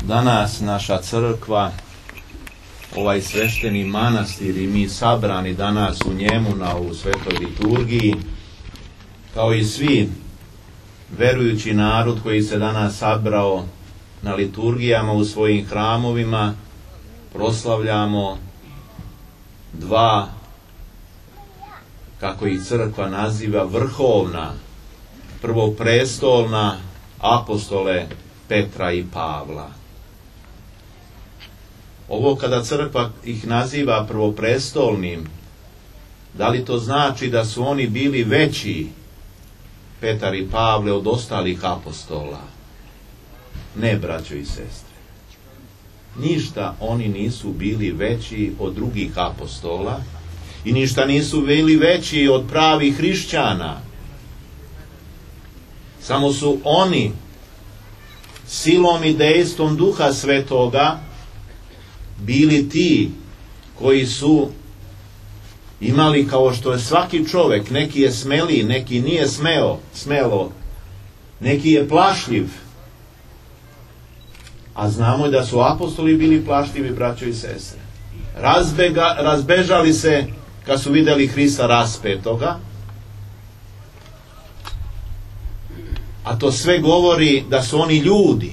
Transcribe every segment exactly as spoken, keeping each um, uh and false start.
danas naša crkva, ovaj svešteni manastir i mi sabrani danas u njemu na ovu svetoj liturgiji, kao i svi verujući narod koji se danas sabrao na liturgijama u svojim hramovima, proslavljamo dva, kako ih crkva naziva, vrhovna, prvoprestolna apostole Petra i Pavla. Ovo kada crkva ih naziva prvoprestolnim, da li to znači da su oni bili veći, Petar i Pavle, od ostalih apostola? Ne, braćo i sestre. Ništa oni nisu bili veći od drugih apostola i ništa nisu bili veći od pravih hrišćana. Samo su oni silom i dejstvom Duha Svetoga bili ti koji su imali, kao što je svaki čovjek, neki je smeliji, neki nije smeo, smelo, neki je plašljiv. A znamo da su apostoli bili plašljivi, braćo i sestre. Razbega, razbežali se kad su vidjeli Hrista raspetoga. A to sve govori da su oni ljudi.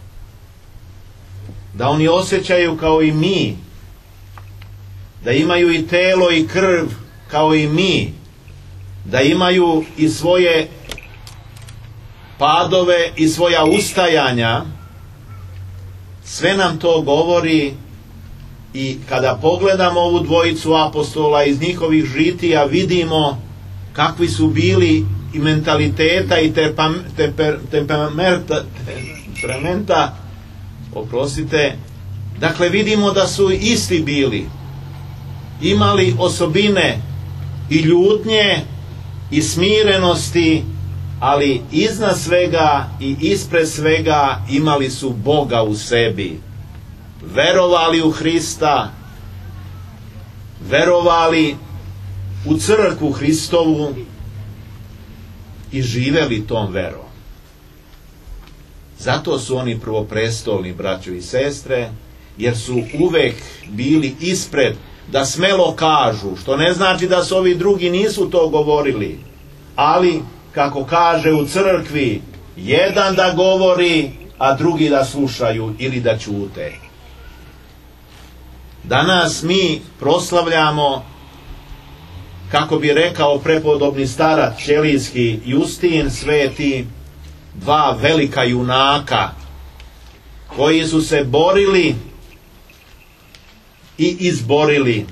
Da oni osjećaju kao i mi. Da imaju i telo i krv kao i mi. Da imaju i svoje padove i svoja ustajanja. Sve nam to govori i kada pogledamo ovu dvojicu apostola iz njihovih žitija, vidimo kakvi su bili i mentaliteta i temperamenta, temperamenta, oprostite, dakle vidimo da su isti bili, imali osobine i ljutnje i smirenosti, ali iznad svega i ispred svega imali su Boga u sebi. Verovali u Hrista, verovali u crkvu Hristovu i živeli tom verom. Zato su oni prvoprestolni, braćo i sestre, jer su uvek bili ispred, da smelo kažu, što ne znači da su ovi drugi nisu to govorili, ali kako kaže u crkvi, jedan da govori, a drugi da slušaju ili da ćute. Danas mi proslavljamo, kako bi rekao prepodobni starac ćelijski Justin Sveti, dva velika junaka koji su se borili i izborili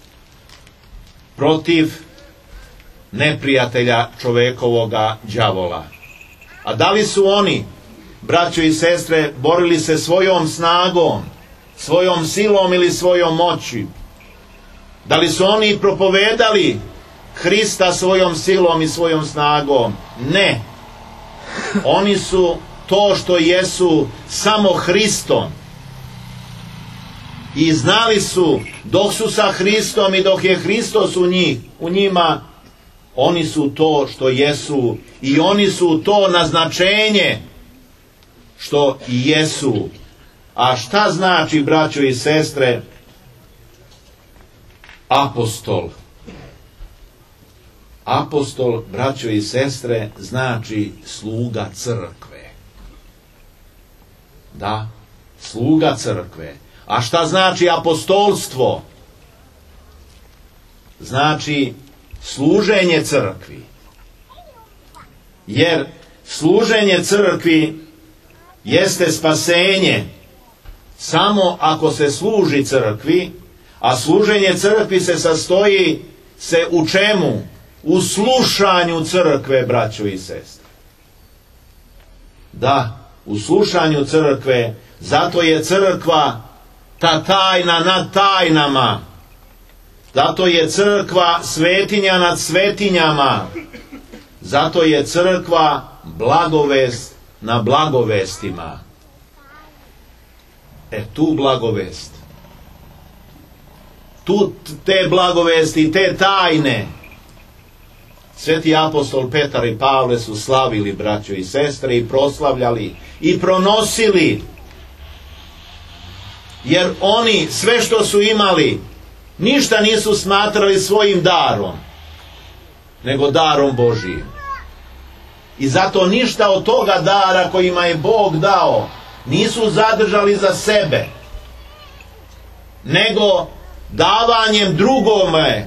protiv neprijatelja čovekovoga đavola. A da li su oni, braćo i sestre, borili se svojom snagom, svojom silom ili svojom moći? Da li su oni propovedali Hrista svojom silom i svojom snagom? Ne. Oni su to što jesu samo Hristom. I znali su, dok su sa Hristom i dok je Hristos u njih, u njima, oni su to što jesu i oni su to naznačenje što i jesu. A šta znači, braćo i sestre, apostol? Apostol, braćo i sestre, znači sluga crkve. Da, sluga crkve. A šta znači apostolstvo? Znači služenje crkvi. Jer služenje crkvi jeste spasenje samo ako se služi crkvi, a služenje crkvi se sastoji se u čemu? U slušanju crkve, braćo i sestre. Da, u slušanju crkve, zato je crkva ta tajna nad tajnama. Zato je crkva svetinja nad svetinjama. Zato je crkva blagovest na blagovestima. E tu blagovest, tu te blagovesti, te tajne, sveti apostol Petar i Pavle su slavili, braćo i sestre, i proslavljali i pronosili jer oni sve što su imali ništa nisu smatrali svojim darom, nego darom Božijim. I zato ništa od toga dara kojima je Bog dao nisu zadržali za sebe, nego davanjem drugome,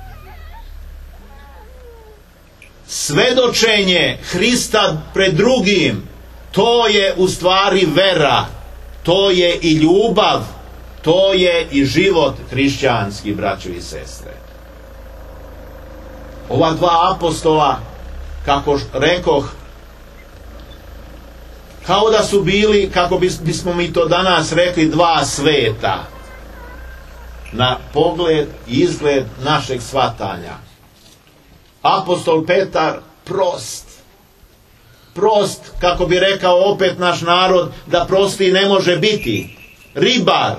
svedočenje Hrista pred drugim, to je u stvari vera, to je i ljubav, to je i život hrišćanski, braćo i sestre. Ova dva apostola, kako rekoh, kao da su bili, kako bismo mi to danas rekli, dva sveta na pogled i izgled našeg shvatanja. Apostol Petar prost, prost, kako bi rekao opet naš narod, da prosti ne može biti, ribar.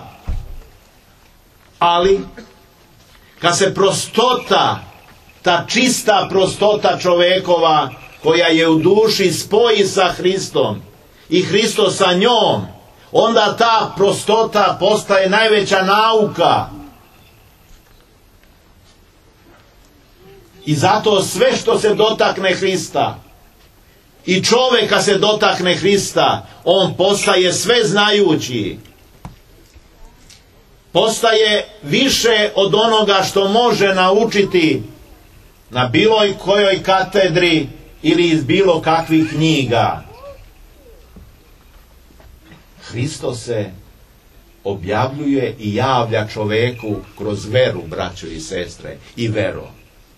Ali kad se prostota, ta čista prostota čovekova koja je u duši spoji sa Hristom i Hristo sa njom, onda ta prostota postaje najveća nauka. I zato sve što se dotakne Hrista i čoveka se dotakne Hrista, on postaje sve znajući. Postaje više od onoga što može naučiti na bilo kojoj katedri ili iz bilo kakvih knjiga. Hristos se objavljuje i javlja čoveku kroz veru, braćo i sestre, i vero.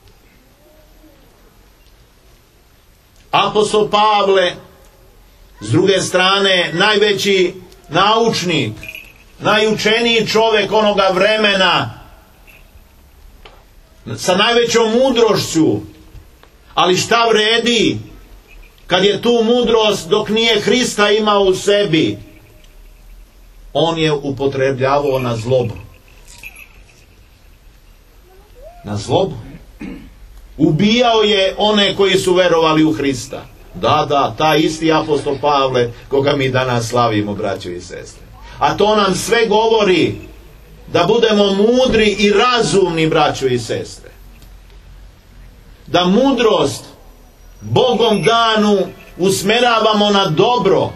Apostol Pavle, s druge strane, najveći naučnik, najučeniji čovjek onoga vremena, sa najvećom mudrošću, ali šta vredi kad je tu mudrost dok nije Hrista imao u sebi? On je upotrebljavao na zlobu. Na zlobu. Ubijao je one koji su verovali u Hrista. Da, da, taj isti apostol Pavle koga mi danas slavimo, braćo i sestre. A to nam sve govori da budemo mudri i razumni, braćo i sestre. Da mudrost Bogom danu usmeravamo na dobro.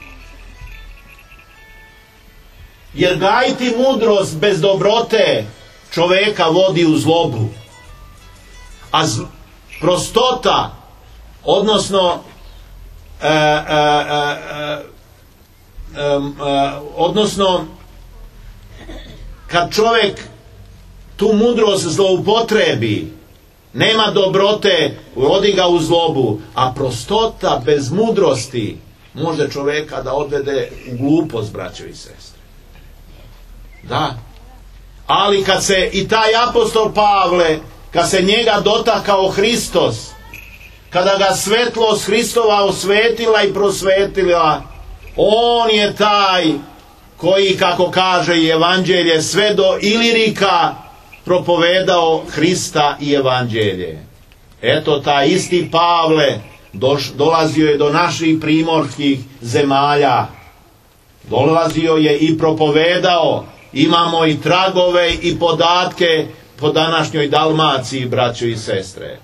Jer gajiti mudrost bez dobrote čoveka vodi u zlobu. A z- prostota, odnosno e, e, e, e, e, odnosno kad čovjek tu mudrost zloupotrebi, nema dobrote, vodi ga u zlobu, a prostota bez mudrosti može čovjeka da odvede u glupost, braćo i sestre. Da. Ali kad se i taj apostol Pavle, kad se njega dotakao Hristos, kada ga svetlost Hristova osvetila i prosvetila, on je taj koji, kako kaže i evanđelje, sve do Ilirika propovedao Hrista i evanđelje. Eto, taj isti Pavle doš, dolazio je do naših primorskih zemalja. Dolazio je i propovedao. Imamo i tragove i podatke po današnjoj Dalmaciji, braćo i sestre.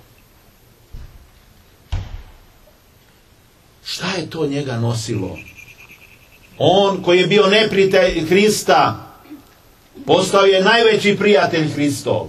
Šta je to njega nosilo? On koji je bio neprijatelj Hrista, postao je najveći prijatelj Hristov.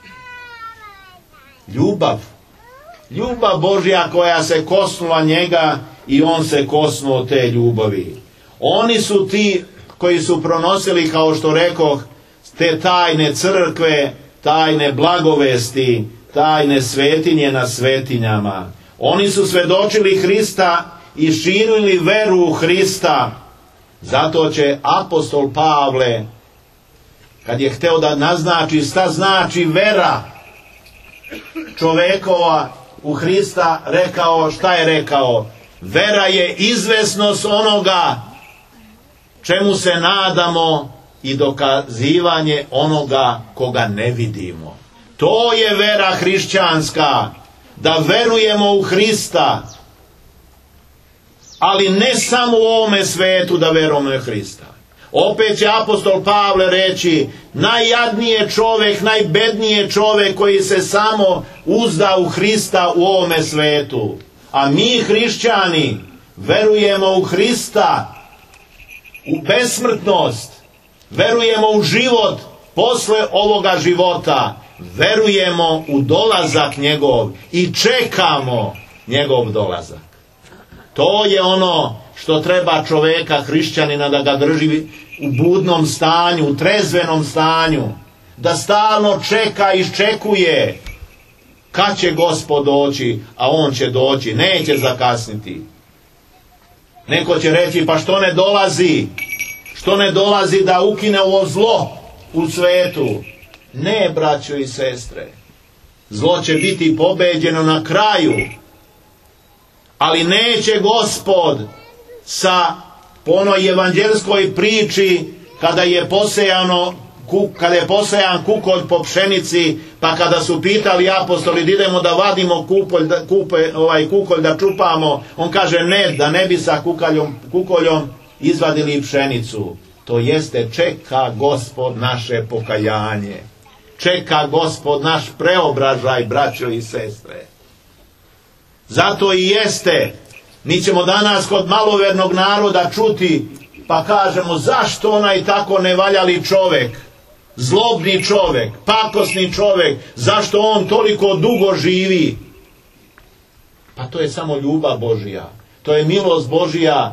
Ljubav. Ljubav Božja koja se kosnula njega i on se kosnuo te ljubavi. Oni su ti koji su pronosili, kao što rekoh, te tajne crkve, tajne blagovesti, tajne svetinje na svetinjama. Oni su svedočili Hrista i širili veru u Hrista. Zato će apostol Pavle, kad je hteo da naznači šta znači vera čovekova u Hrista, rekao, šta je rekao? Vera je izvesnost onoga čemu se nadamo i dokazivanje onoga koga ne vidimo. To je vera hrišćanska, da verujemo u Hrista, ali ne samo u ovome svetu da verujemo u Hrista. Opet će apostol Pavle reći, najjadnije čovjek, najbednije čovjek koji se samo uzda u Hrista u ovome svetu. A mi hrišćani verujemo u Hrista, u besmrtnost, verujemo u život posle ovoga života, verujemo u dolazak njegov i čekamo njegov dolazak. To je ono što treba čoveka, hrišćanina, da ga drži u budnom stanju, u trezvenom stanju, da stalno čeka i iščekuje kad će Gospod doći, a on će doći, neće zakasniti. Neko će reći, pa što ne dolazi? Što ne dolazi da ukine ovo zlo u svetu? Ne, braćo i sestre, zlo će biti pobeđeno na kraju, ali neće Gospod sa po onoj evanđelskoj priči kada je posejano kada je posejan kukolj po pšenici, pa kada su pitali apostoli da idemo da vadimo kukolj, da, kupe, ovaj, kukolj da čupamo, on kaže ne, da ne bi sa kukoljom, kukoljom izvadili pšenicu. To jeste, čeka Gospod naše pokajanje, čeka Gospod naš preobražaj, braćo i sestre. Zato i jeste, mi ćemo danas kod malovernog naroda čuti, pa kažemo, zašto onaj tako nevaljali čovjek, zlobni čovjek, pakosni čovjek, zašto on toliko dugo živi? Pa to je samo ljubav Božija, to je milost Božija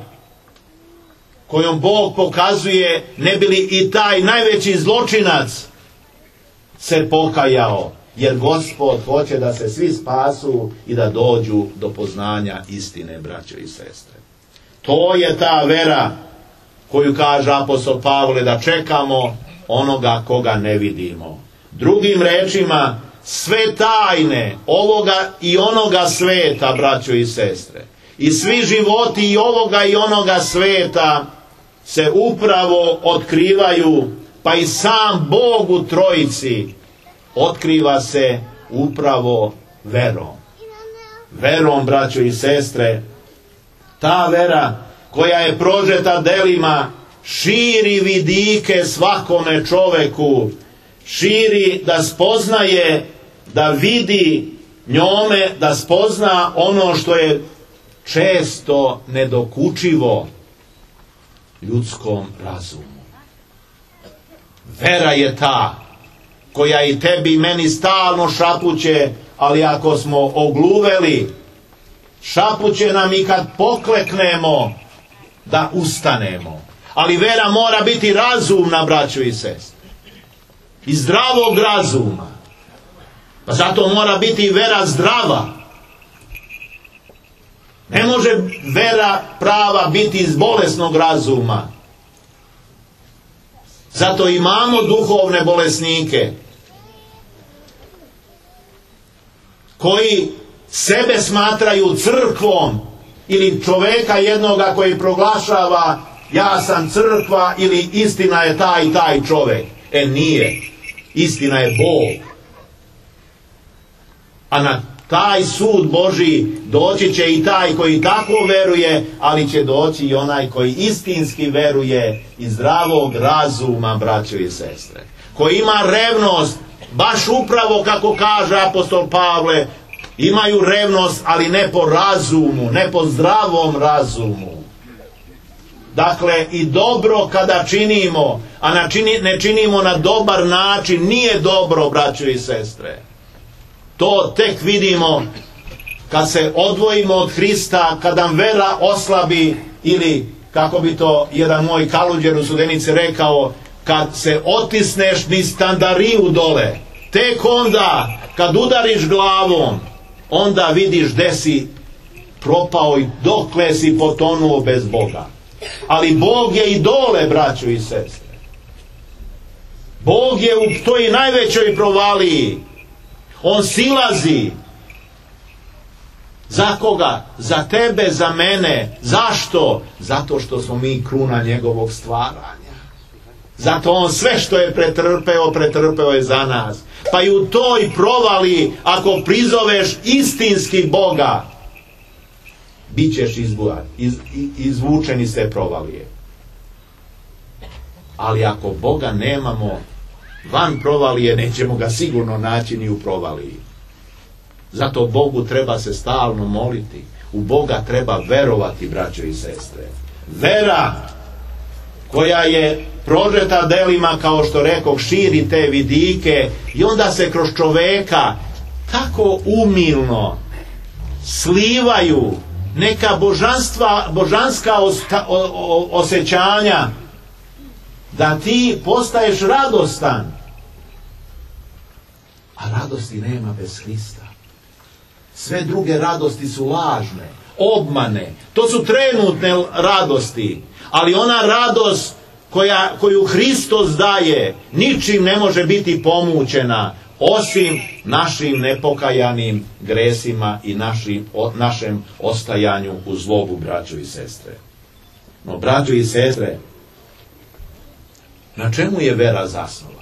kojom Bog pokazuje, ne bi li i taj najveći zločinac se pokajao, jer Gospod hoće da se svi spasu i da dođu do poznanja istine, braćo i sestre. To je ta vera koju kaže apostol Pavle, da čekamo onoga koga ne vidimo. Drugim rečima, sve tajne ovoga i onoga sveta, braćo i sestre, i svi životi i ovoga i onoga sveta se upravo otkrivaju, pa i sam Bog u trojici otkriva se upravo verom. Verom, braćo i sestre, ta vera koja je prožeta delima širi vidike svakome čoveku, širi da spoznaje, da vidi njome, da spozna ono što je često nedokučivo ljudskom razumu. Vera je ta koja i tebi i meni stalno šapuće, ali ako smo ogluveli, šapuće nam i kad pokleknemo da ustanemo. Ali vera mora biti razumna, braćo i sestre, i zdravog razuma. Pa zato mora biti vera zdrava. Ne može vera prava biti iz bolesnog razuma. Zato imamo duhovne bolesnike koji sebe smatraju crkvom, ili čoveka jednoga koji proglašava ja sam crkva, ili istina je taj i taj čovjek. E nije. Istina je Bog. A na taj sud Božji doći će i taj koji tako veruje, ali će doći i onaj koji istinski veruje iz zdravog razuma, braćo i sestre. Koji ima revnost, baš upravo kako kaže apostol Pavle, imaju revnost, ali ne po razumu, ne po zdravom razumu. Dakle, i dobro kada činimo, a ne činimo na dobar način, nije dobro, braćo i sestre. To tek vidimo kad se odvojimo od Hrista, kad nam vera oslabi, ili, kako bi to jedan moj Kaluđer u Studenici rekao, kad se otisneš niz standariju dole, tek onda, kad udariš glavom, onda vidiš gde si propao i dokle si potonuo bez Boga. Ali Bog je i dole, braćo i sestre. Bog je u toj najvećoj provaliji. On silazi. Za koga? Za tebe, za mene. Zašto? Zato što smo mi kruna njegovog stvaranja. Zato on sve što je pretrpeo, pretrpeo je za nas. Pa i u toj provali, ako prizoveš istinski Boga, bit ćeš izbujan, iz, izvučen iz te provalije. Ali ako Boga nemamo van provalije, nećemo ga sigurno naći ni u provaliji. Zato Bogu treba se stalno moliti. U Boga treba verovati, braćo i sestre. Vera koja je prožeta delima, kao što rekoh, širi te vidike i onda se kroz čoveka tako umilno slivaju neka božanstva, božanska osta, o, o, osjećanja, da ti postaješ radostan. A radosti nema bez Hrista. Sve druge radosti su lažne, obmane. To su trenutne radosti. Ali ona radost koja, koju Hristos daje, ničim ne može biti pomućena, osim našim nepokajanim gresima i našim, o, našem ostajanju u zlobu, braćo i sestre. No, braćo i sestre, na čemu je vera zasnovana?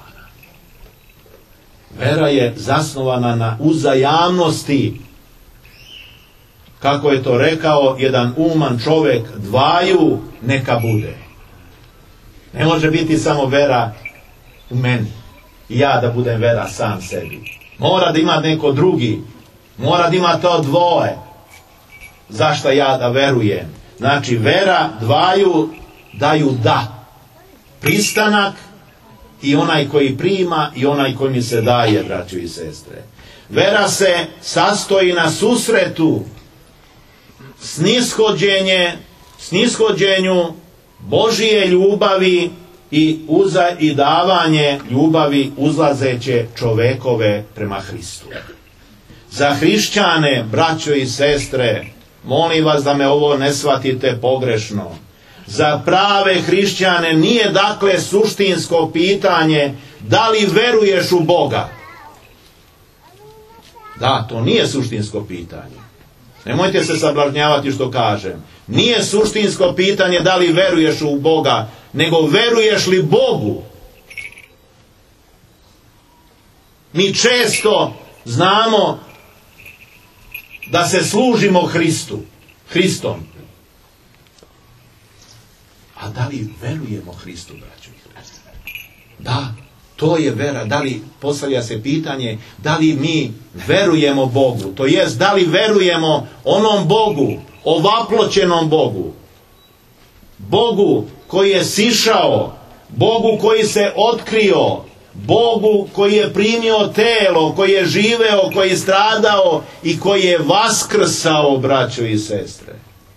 Vera je zasnovana na uzajamnosti. Kako je to rekao jedan uman čovjek, dvaju neka bude. Ne može biti samo vera u meni i ja da budem vera sam sebi. Mora da ima neko drugi. Mora da ima to dvoje. Zašto ja da verujem? Znači, vera dvaju daju da. Pristanak i onaj koji prima i onaj koji mi se daje, braćo i sestre. Vera se sastoji na susretu, snishođenje, snishođenju Božije ljubavi i, uza, i davanje ljubavi uzlazeće čovekove prema Hristu. Za hrišćane, braćo i sestre, molim vas da me ovo ne shvatite pogrešno. Za prave hrišćane nije dakle suštinsko pitanje da li veruješ u Boga. Da, to nije suštinsko pitanje. Nemojte se sablažnjavati što kažem. Nije suštinsko pitanje da li veruješ u Boga, nego veruješ li Bogu. Mi često znamo da se služimo Hristu, Hristom. A da li verujemo Hristu, braćo i sestre? Da, to je vera. Da li, postavlja se pitanje, da li mi verujemo Bogu? To jest, da li verujemo onom Bogu, ovaploćenom Bogu? Bogu koji je sišao, Bogu koji se otkrio, Bogu koji je primio telo, koji je živeo, koji je stradao i koji je vaskrsao, braćo i sestre.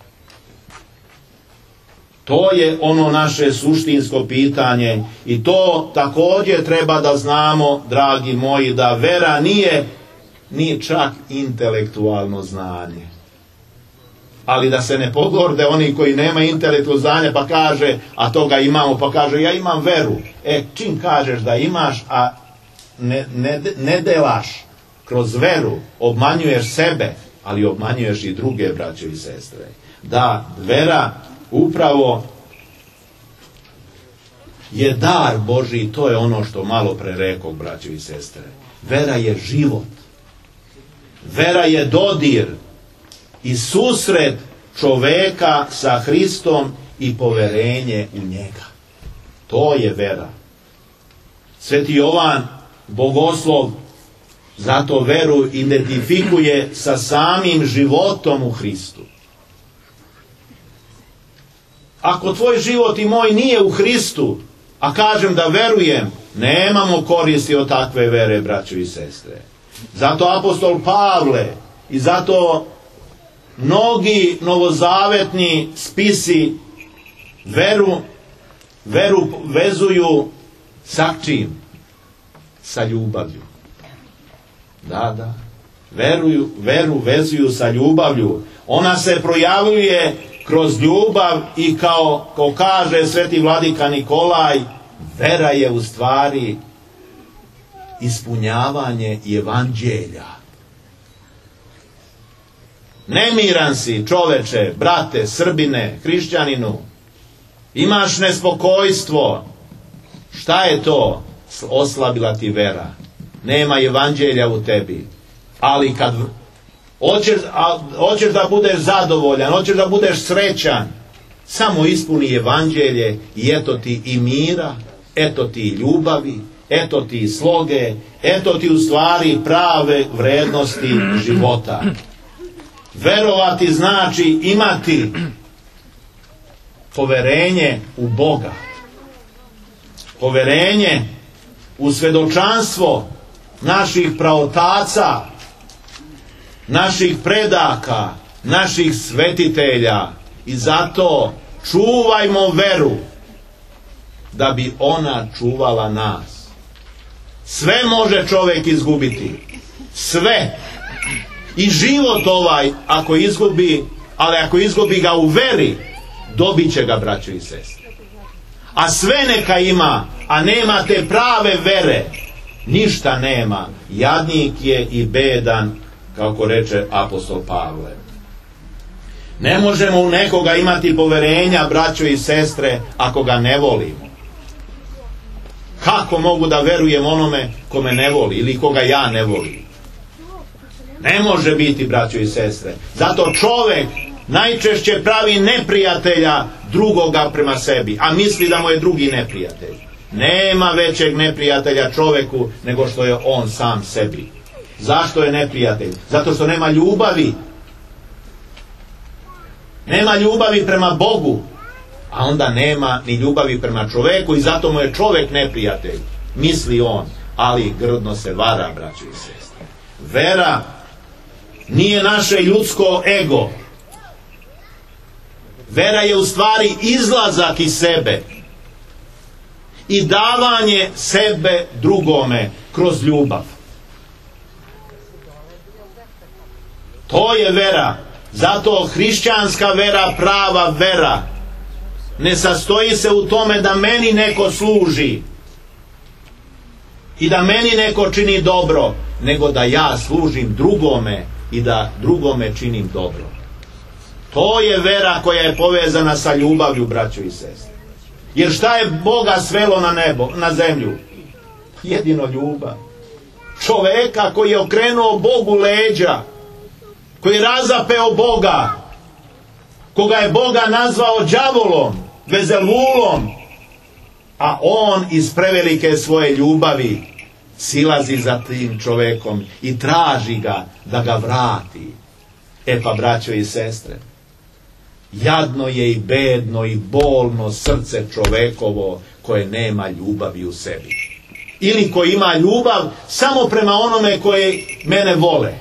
To je ono naše suštinsko pitanje i to također treba da znamo, dragi moji, da vera nije ni čak intelektualno znanje. Ali da se ne pogorde oni koji nema intelektualno znanje pa kaže, a toga imamo, pa kaže ja imam veru. E, čim kažeš da imaš, a ne, ne, ne delaš kroz veru, obmanjuješ sebe, ali obmanjuješ i druge, braće i sestre. Da, vera upravo je dar Božji, to je ono što malo pre rekao, braćo i sestre. Vera je život. Vera je dodir i susret čoveka sa Hristom i poverenje u njega. To je vera. Sveti Jovan, bogoslov, zato veru identifikuje sa samim životom u Hristu. Ako tvoj život i moj nije u Hristu, a kažem da verujem, nemamo koristi od takve vere, braćo i sestre. Zato apostol Pavle i zato mnogi novozavetni spisi veru, veru vezuju sa čim? Sa ljubavlju. Da, da. Veruju, veru vezuju sa ljubavlju. Ona se projavljuje kroz ljubav i kao, kao kaže sveti vladika Nikolaj, vera je u stvari ispunjavanje evanđelja. Nemiran si, čoveče, brate, Srbine, hrišćaninu, imaš nespokojstvo. Šta je to? Oslabila ti vera. Nema evanđelja u tebi. Ali kad hoćeš, a, hoćeš da budeš zadovoljan, hoćeš da budeš srećan, Samo ispuni evanđelje i eto ti i mira, eto ti i ljubavi, eto ti i sloge, eto ti u stvari prave vrednosti života. Verovati znači imati poverenje u Boga, poverenje u svedočanstvo naših praotaca, naših predaka, naših svetitelja, i zato čuvajmo veru da bi ona čuvala nas. Sve može čovjek izgubiti, sve, i život ovaj ako izgubi, ali ako izgubi ga u veri, dobit će ga, braćo i sestre. A sve neka ima, a nema te prave vere, ništa nema, jadnik je i bedan, kako reče apostol Pavle. Ne možemo u nekoga imati poverenja, braćo i sestre, ako ga ne volimo. Kako mogu da verujem onome ko me ne voli ili koga ja ne volim? Ne može biti, braćo i sestre. Zato čovjek najčešće pravi neprijatelja drugoga prema sebi, a misli da mu je drugi neprijatelj. Nema većeg neprijatelja čovjeku nego što je on sam sebi. Zašto je neprijatelj? Zato što nema ljubavi. Nema ljubavi prema Bogu, a onda nema ni ljubavi prema čovjeku i zato mu je čovjek neprijatelj. Misli on, ali grdno se vara, braćo i sestre. Vera nije naše ljudsko ego. Vera je u stvari izlazak iz sebe i davanje sebe drugome kroz ljubav. To je vera. Zato hrišćanska vera, prava vera, ne sastoji se u tome da meni neko služi i da meni neko čini dobro, nego da ja služim drugome i da drugome činim dobro. To je vera koja je povezana sa ljubavlju, braćo i sestre. Jer šta je Boga svelo na nebo, na zemlju? Jedino ljubav. Čoveka koji je okrenuo Bogu leđa, koji je razapeo Boga, koga je Boga nazvao đavolom, Vezelulom, a on iz prevelike svoje ljubavi silazi za tim čovekom i traži ga da ga vrati. E pa, braćo i sestre, jadno je i bedno i bolno srce čovekovo koje nema ljubavi u sebi. Ili koji ima ljubav samo prema onome koje mene vole.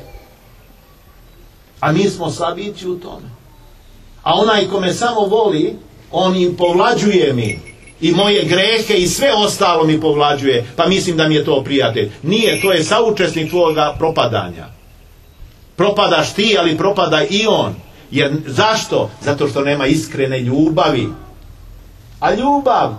A mi smo slabići u tome. A onaj ko me samo voli, on i povlađuje mi i moje grehe i sve ostalo mi povlađuje, pa mislim da mi je to prijatelj. Nije, to je saučesnik tvoga propadanja. Propadaš ti, ali propada i on. Jer zašto? Zato što nema iskrene ljubavi. A ljubav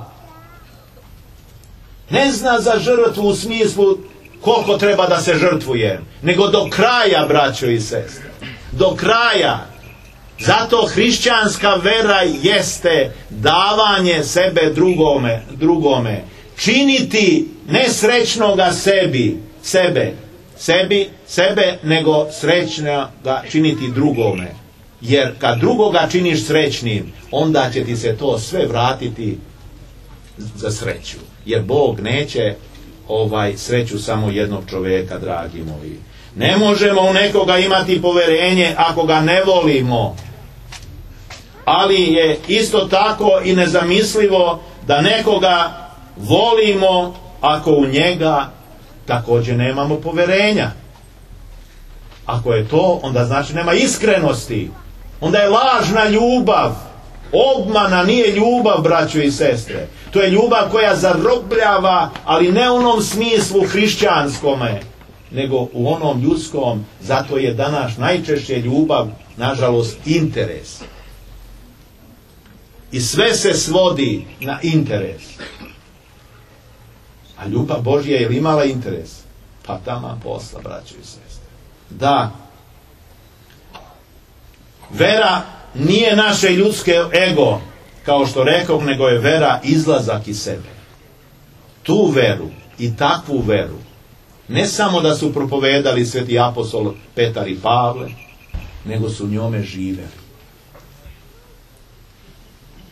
ne zna za žrtvu u smislu koliko treba da se žrtvuje, nego do kraja, braćo i sestre. Do kraja. Zato hrišćanska vera jeste davanje sebe drugome, drugome. Činiti nesrećnoga sebi, sebe, sebi, sebe, nego srećnoga činiti drugome. Jer kad drugoga činiš srećnim, onda će ti se to sve vratiti za sreću. Jer Bog neće ovaj sreću samo jednog čovjeka, dragi moji. Ne možemo u nekoga imati poverenje ako ga ne volimo. Ali je isto tako i nezamislivo da nekoga volimo ako u njega također nemamo poverenja. Ako je to, onda znači nema iskrenosti. Onda je lažna ljubav. Obmana nije ljubav, braćo i sestre. To je ljubav koja zarobljava, ali ne u onom smislu hrišćanskome, nego u onom ljudskom. Zato je danas najčešće ljubav, nažalost, interes. I sve se svodi na interes. A ljubav Božja je li imala interes? Pa tamo posla, braćo i sestre. Da. Vera nije naše ljudske ego, kao što rekao, nego je vera izlazak iz sebe. Tu veru i takvu veru ne samo da su propovedali sveti apostol Petar i Pavle, nego su njome živeli.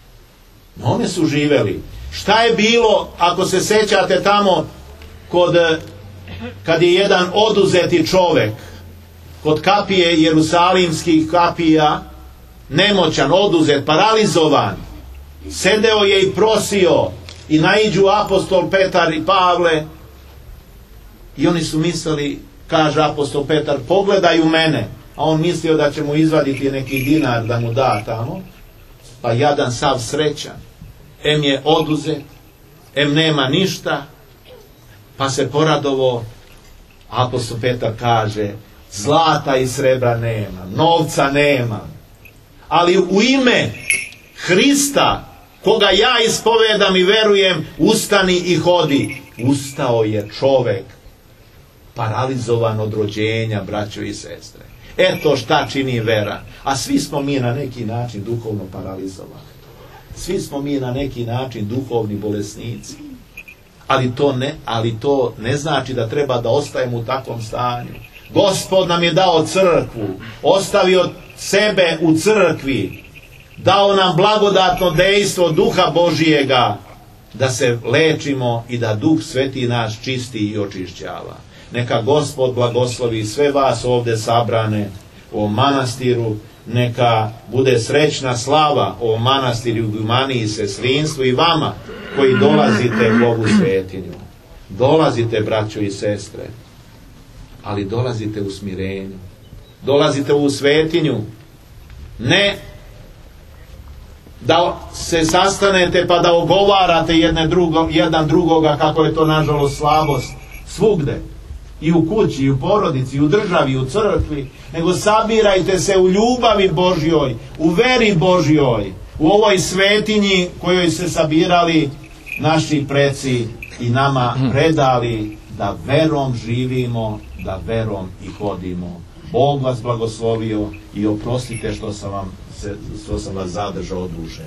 One su živeli. Šta je bilo, ako se sećate tamo, kod, kad je jedan oduzeti čovjek, kod kapije jerusalimskih kapija, nemoćan, oduzet, paralizovan, sedeo je i prosio, i naiđu apostol Petar i Pavle, i oni su mislili, kaže apostol Petar, pogledaj u mene, a on mislio da će mu izvaditi neki dinar da mu da tamo, pa jadan sav srećan, em je oduzet, em nema ništa, pa se poradovo. Apostol Petar kaže, zlata i srebra nema, novca nema, ali u ime Hrista, koga ja ispovedam i verujem, ustani i hodi. Ustao je čovek, paralizovan od rođenja, braćo i sestre. Eto šta čini vera. A svi smo mi na neki način duhovno paralizovani. Svi smo mi na neki način duhovni bolesnici. Ali to ne, ali to ne znači da treba da ostajemo u takvom stanju. Gospod nam je dao crkvu, ostavio sebe u crkvi, dao nam blagodatno dejstvo Duha Božijega da se lečimo i da Duh Sveti nas čisti i očišćava. Neka Gospod blagoslovi sve vas ovdje sabrane u ovom manastiru, neka bude srećna slava o manastiru u Gumaniji i sestrinstvu i vama koji dolazite u ovu svetinju. Dolazite, braćo i sestre, ali dolazite u smirenju. Dolazite u svetinju, ne da se sastanete pa da ogovarate jedne drugo, jedan drugoga kako je to nažalost slabost svugde, i u kući, i u porodici, i u državi, i u crkvi, nego sabirajte se u ljubavi Božjoj, u veri Božjoj, u ovoj svetinji kojoj se sabirali naši preci i nama predali da verom živimo, da verom i hodimo. Bog vas blagoslovio i oprostite što sam vam, što sam vas zadržao duže.